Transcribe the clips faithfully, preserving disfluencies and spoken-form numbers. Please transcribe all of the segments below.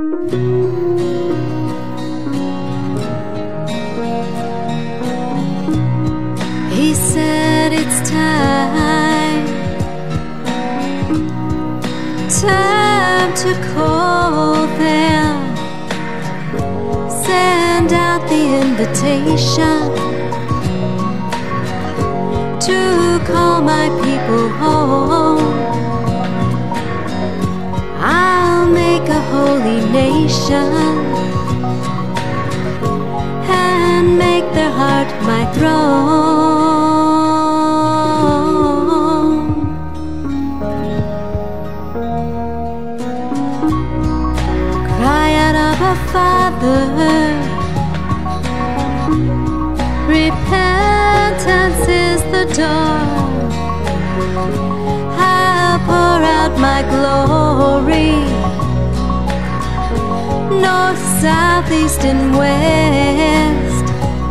He said it's time, time to call them, send out the invitation to call my people home. I'll make a holy nation and make their heart my throne. Cry out, Abba, Father, repentance is the door. I'll pour out my glory, north, south, east, and west.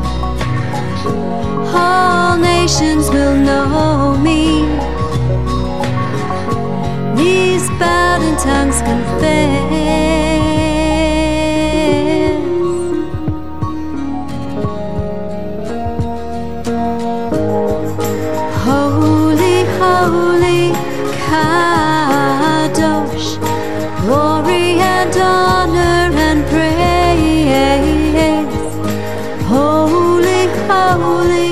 All nations will know me, knees bowed and tongues confess. Holy, holy, Kadosh, glory and honor and praise. Holy, holy,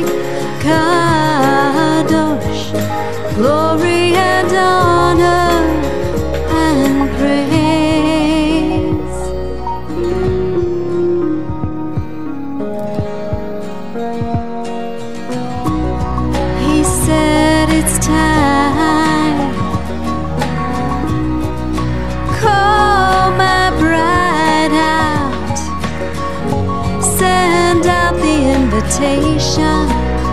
Kadosh, glory and honor and praise. He said it's time, call my bride out, send out the invitation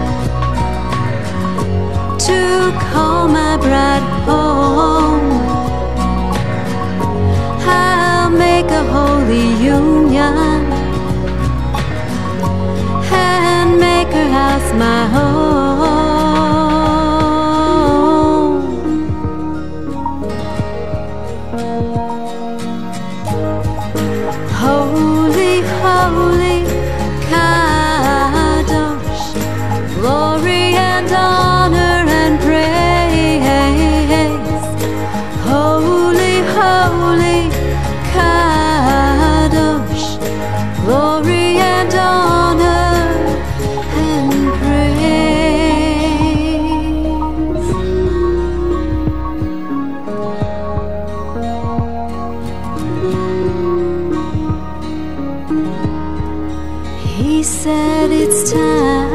to call my bride home. I'll make a holy union and make her house my home. Holy, holy, Kadosh, glory and honor and praise. Holy, holy, Kadosh, glory and honor and praise. He said it's time,